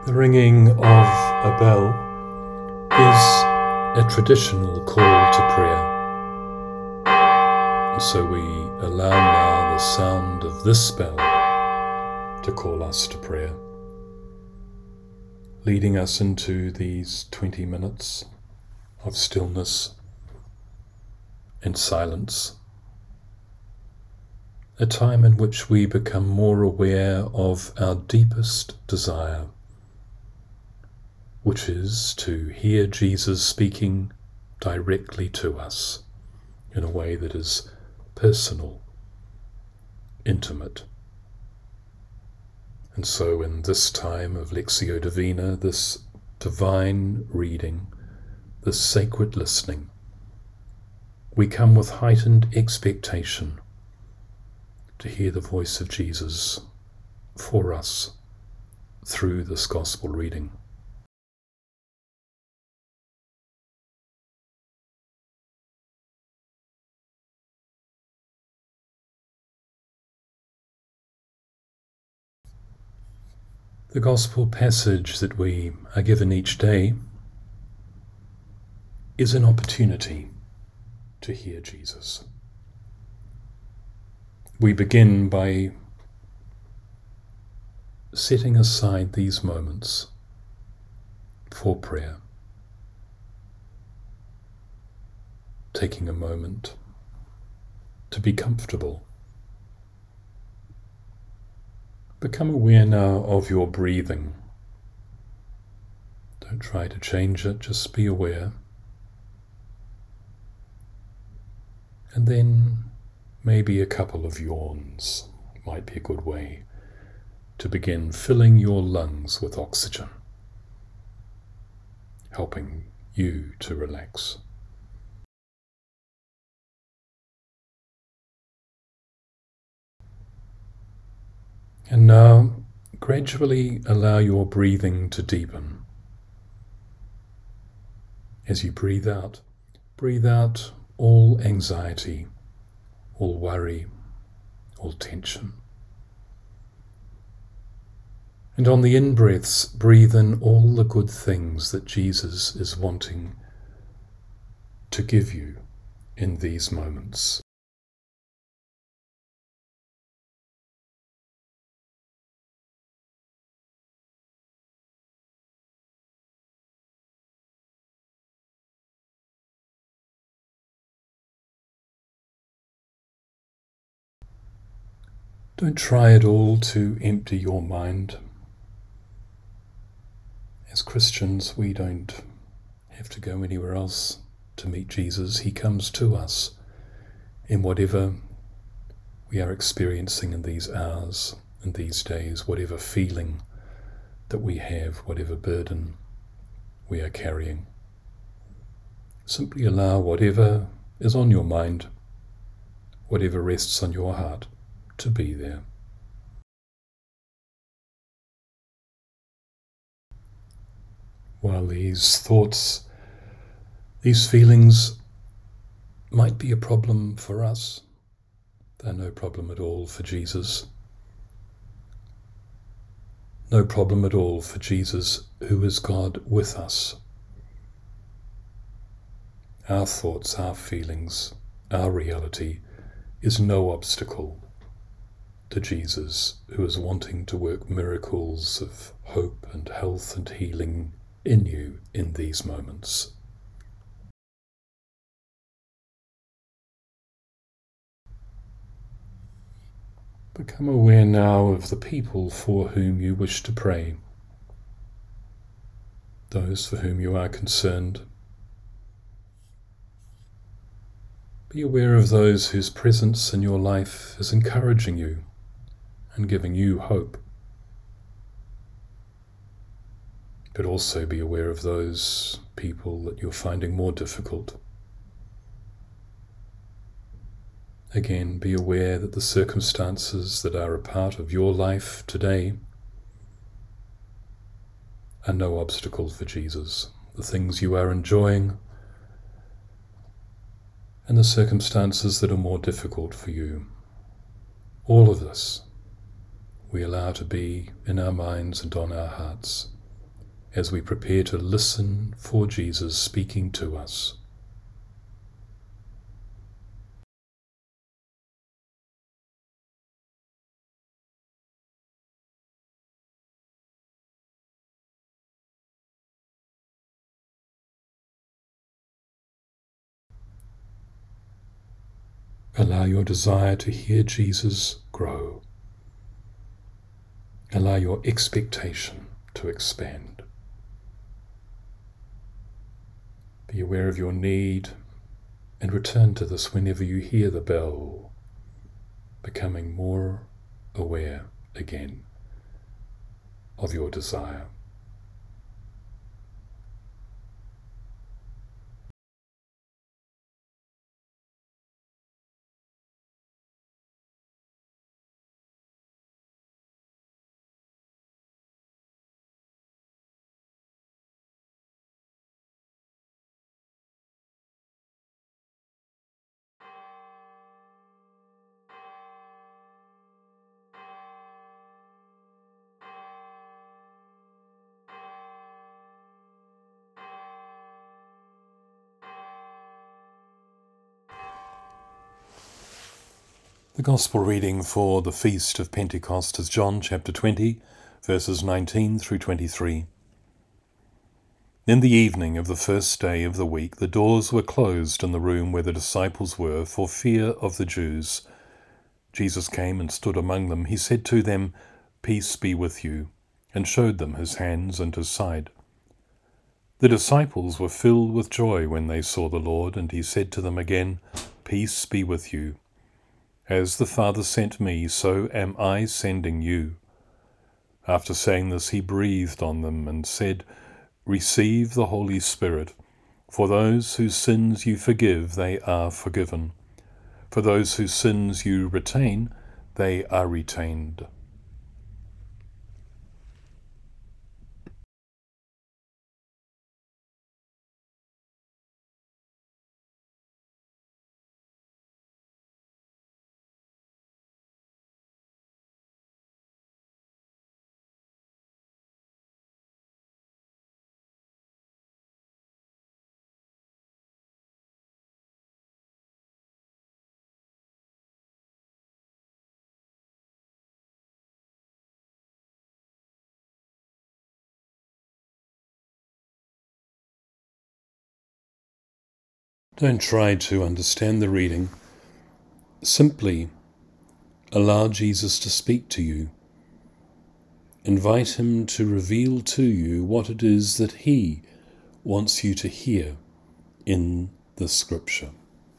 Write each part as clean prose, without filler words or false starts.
The ringing of a bell is a traditional call to prayer. And so we allow now the sound of this bell to call us to prayer, leading us into these 20 minutes of stillness and silence, a time in which we become more aware of our deepest desire, which is to hear Jesus speaking directly to us in a way that is personal, intimate. And so in this time of Lectio Divina, this divine reading, this sacred listening, we come with heightened expectation to hear the voice of Jesus for us through this gospel reading. The gospel passage that we are given each day is an opportunity to hear Jesus. We begin by setting aside these moments for prayer, taking a moment to be comfortable. Become aware now of your breathing. Don't try to change it, just be aware. And then maybe a couple of yawns might be a good way to begin filling your lungs with oxygen, helping you to relax. And now, gradually allow your breathing to deepen. As you breathe out all anxiety, all worry, all tension. And on the in-breaths, breathe in all the good things that Jesus is wanting to give you in these moments. Don't try at all to empty your mind. As Christians, we don't have to go anywhere else to meet Jesus. He comes to us in whatever we are experiencing in these hours and these days, whatever feeling that we have, whatever burden we are carrying. Simply allow whatever is on your mind, whatever rests on your heart, to be there. While these thoughts, these feelings might be a problem for us, they're no problem at all for Jesus. No problem at all for Jesus, who is God with us. Our thoughts, our feelings, our reality is no obstacle to Jesus, who is wanting to work miracles of hope and health and healing in you in these moments. Become aware now of the people for whom you wish to pray, those for whom you are concerned. Be aware of those whose presence in your life is encouraging you and giving you hope. But also be aware of those people that you're finding more difficult. Again, be aware that the circumstances that are a part of your life today are no obstacle for Jesus. The things you are enjoying and the circumstances that are more difficult for you. All of this we allow to be in our minds and on our hearts as we prepare to listen for Jesus speaking to us. Allow your desire to hear Jesus grow. Allow your expectation to expand. Be aware of your need and return to this whenever you hear the bell, becoming more aware again of your desire. The Gospel reading for the Feast of Pentecost is John chapter 20, verses 19 through 23. In the evening of the first day of the week, the doors were closed in the room where the disciples were for fear of the Jews. Jesus came and stood among them. He said to them, "Peace be with you," and showed them his hands and his side. The disciples were filled with joy when they saw the Lord, and he said to them again, "Peace be with you. As the Father sent me, so am I sending you." After saying this, he breathed on them and said, "Receive the Holy Spirit. For those whose sins you forgive, they are forgiven. For those whose sins you retain, they are retained." Don't try to understand the reading. Simply allow Jesus to speak to you. Invite him to reveal to you what it is that he wants you to hear in the Scripture.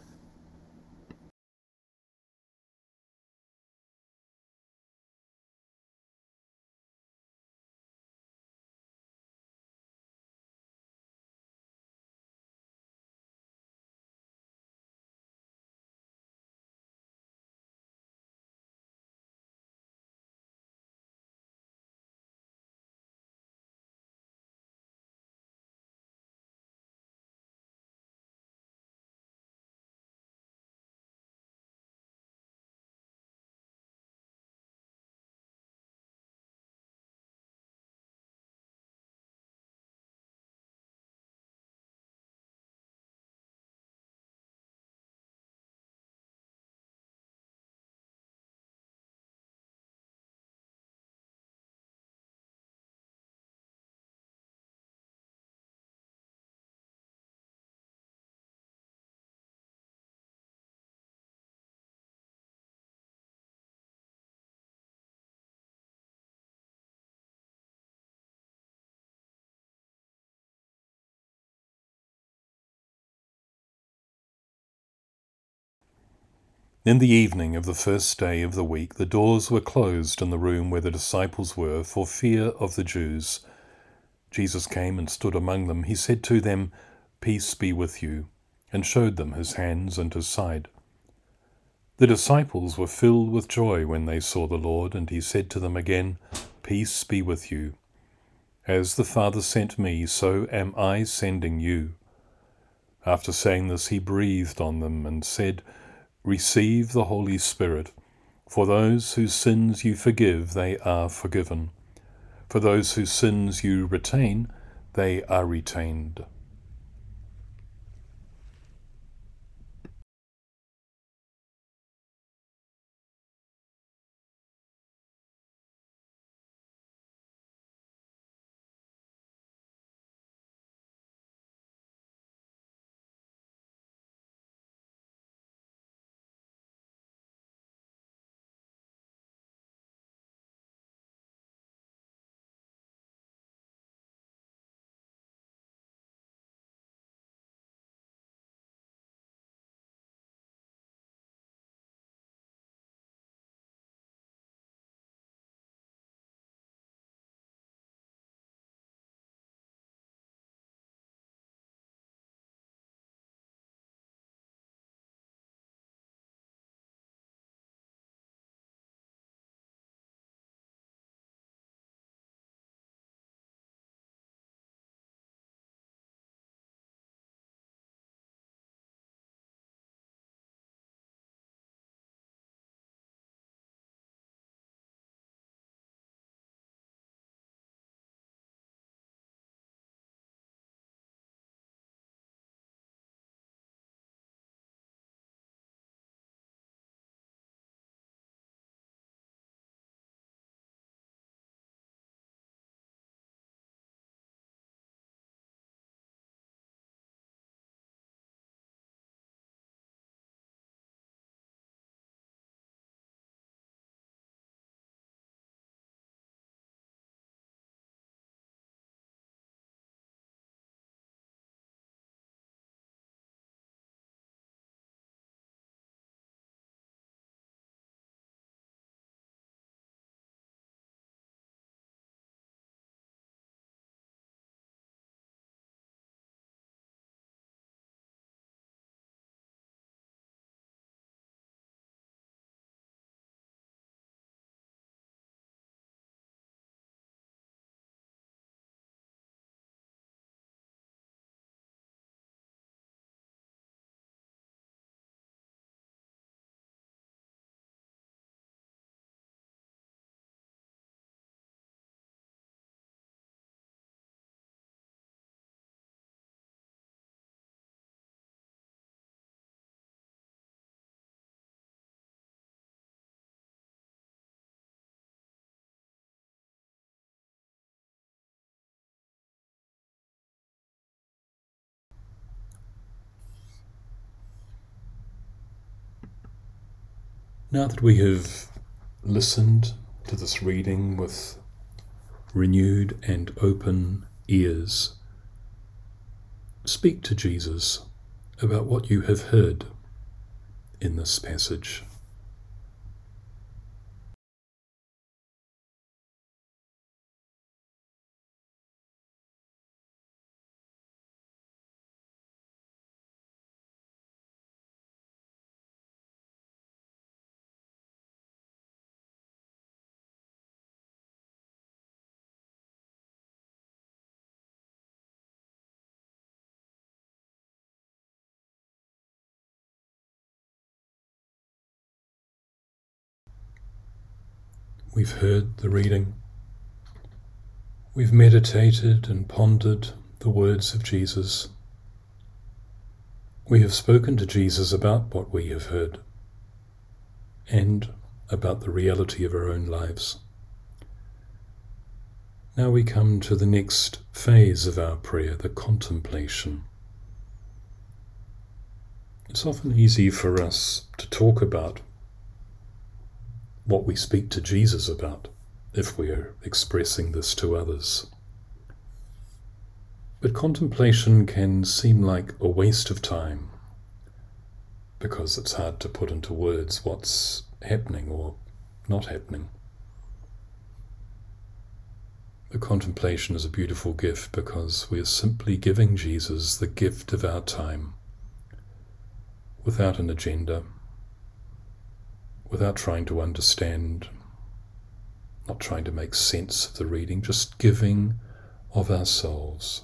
In the evening of the first day of the week, the doors were closed in the room where the disciples were for fear of the Jews. Jesus came and stood among them. He said to them, "Peace be with you," and showed them his hands and his side. The disciples were filled with joy when they saw the Lord, and he said to them again, "Peace be with you. As the Father sent me, so am I sending you." After saying this, he breathed on them and said, "Receive the Holy Spirit. For those whose sins you forgive, they are forgiven. For those whose sins you retain, they are retained. Now that we have listened to this reading with renewed and open ears, speak to Jesus about what you have heard in this passage. We've heard the reading. We've meditated and pondered the words of Jesus. We have spoken to Jesus about what we have heard and about the reality of our own lives. Now we come to the next phase of our prayer, the contemplation. It's often easy for us to talk about what we speak to Jesus about if we are expressing this to others. But contemplation can seem like a waste of time because it's hard to put into words what's happening or not happening. The contemplation is a beautiful gift because we are simply giving Jesus the gift of our time without an agenda, without trying to understand, not trying to make sense of the reading, just giving of ourselves.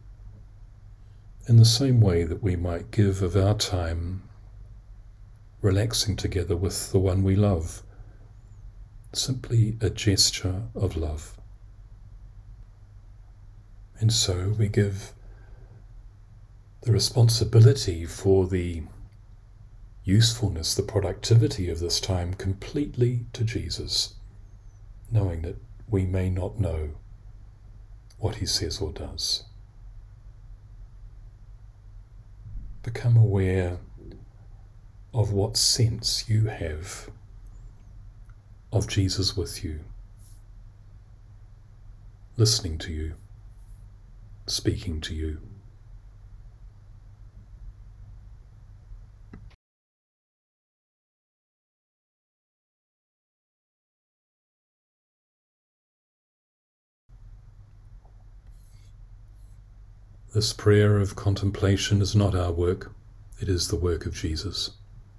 In the same way that we might give of our time relaxing together with the one we love, simply a gesture of love. And so we give the responsibility for the usefulness, the productivity of this time completely to Jesus, knowing that we may not know what he says or does. Become aware of what sense you have of Jesus with you, listening to you, speaking to you. This prayer of contemplation is not our work, it is the work of Jesus.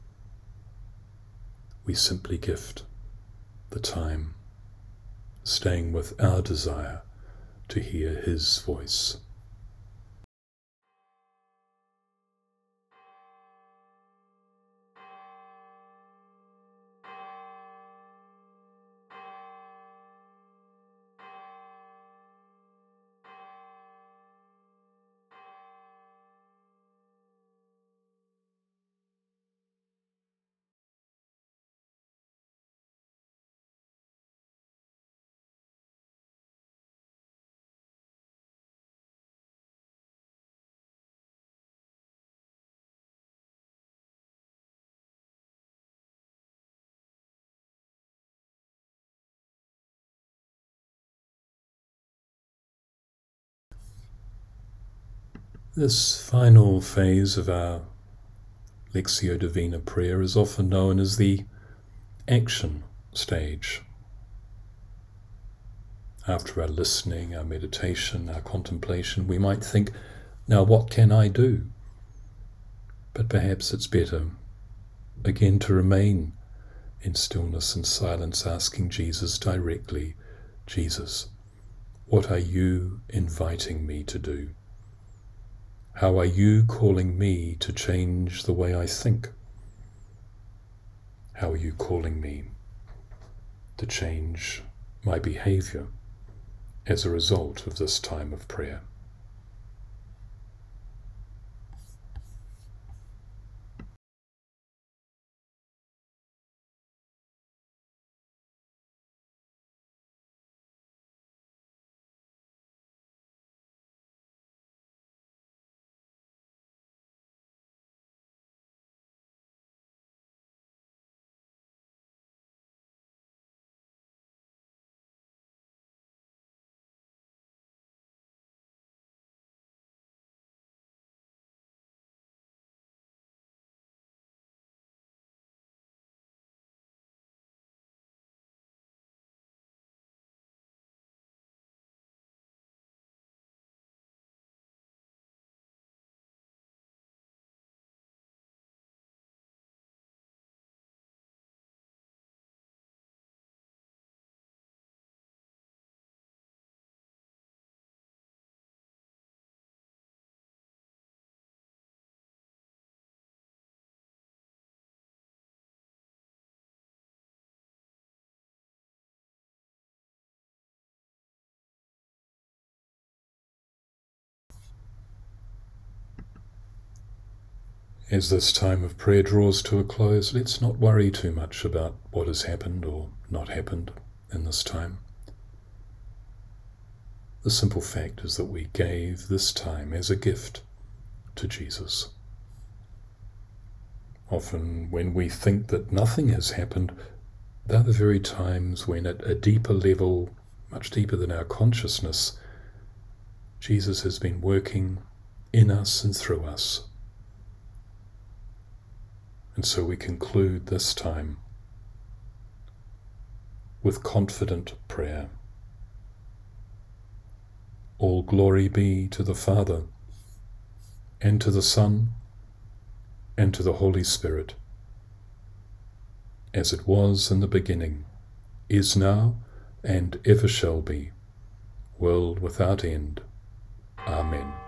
We simply gift the time, staying with our desire to hear his voice. This final phase of our Lectio Divina prayer is often known as the action stage. After our listening, our meditation, our contemplation, we might think, now what can I do? But perhaps it's better, again, to remain in stillness and silence, asking Jesus directly, Jesus, what are you inviting me to do? How are you calling me to change the way I think? How are you calling me to change my behavior as a result of this time of prayer? As this time of prayer draws to a close, let's not worry too much about what has happened or not happened in this time. The simple fact is that we gave this time as a gift to Jesus. Often when we think that nothing has happened, they're the very times when at a deeper level, much deeper than our consciousness, Jesus has been working in us and through us. And so we conclude this time with confident prayer. All glory be to the Father, and to the Son, and to the Holy Spirit, as it was in the beginning, is now, and ever shall be, world without end. Amen.